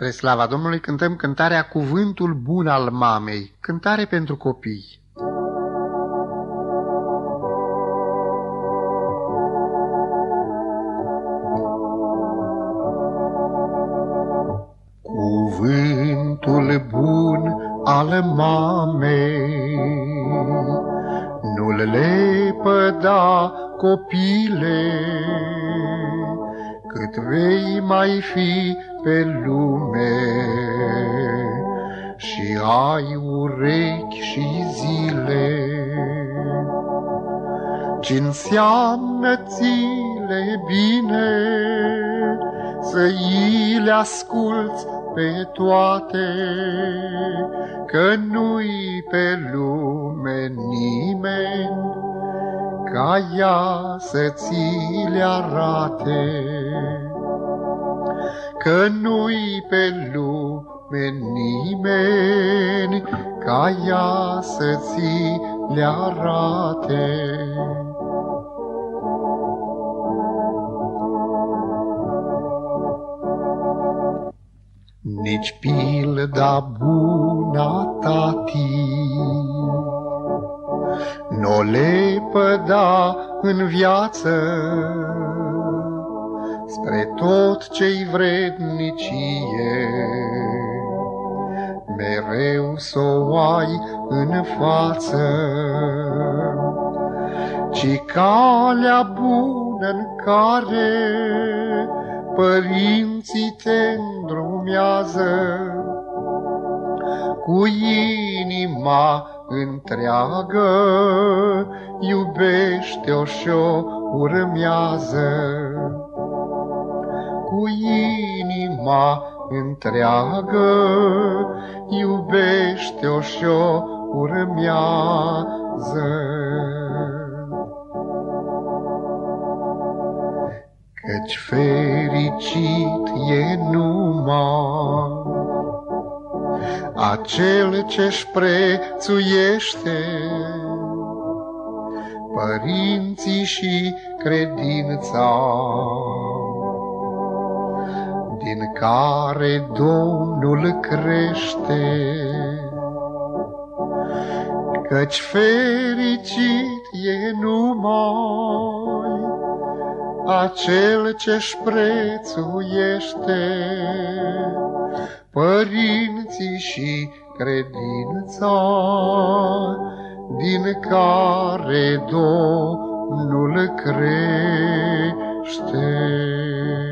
Spre slava Domnului cântăm cântarea Cuvântul bun al mamei, cântare pentru copii. Cuvântul bun al mamei, nu-l lepăda, copile, cât vei mai fi pe lume și ai urechi și zile. Ce înseamnă țile bine să îi le asculți pe toate, că nu-i pe lume nimeni ca ea să ți le arate, că nu-i pe lume nimeni ca ea să ți le arate. Nici pilda bună tati n-o lepăda în viață spre tot ce-i vrednicie, mereu s-o ai în față, ci calea bună în care părinții te îndrumează, cu inima întreagă iubește-o și-o urmează. Cu inima întreagă iubește-o și-o urmează. Căci fericit e numai acel ce-și prețuiește părinții și credința, din care Domnul crește. Căci fericit e numai acel ce-și prețuiește părinții și credința, din care Domnul crește.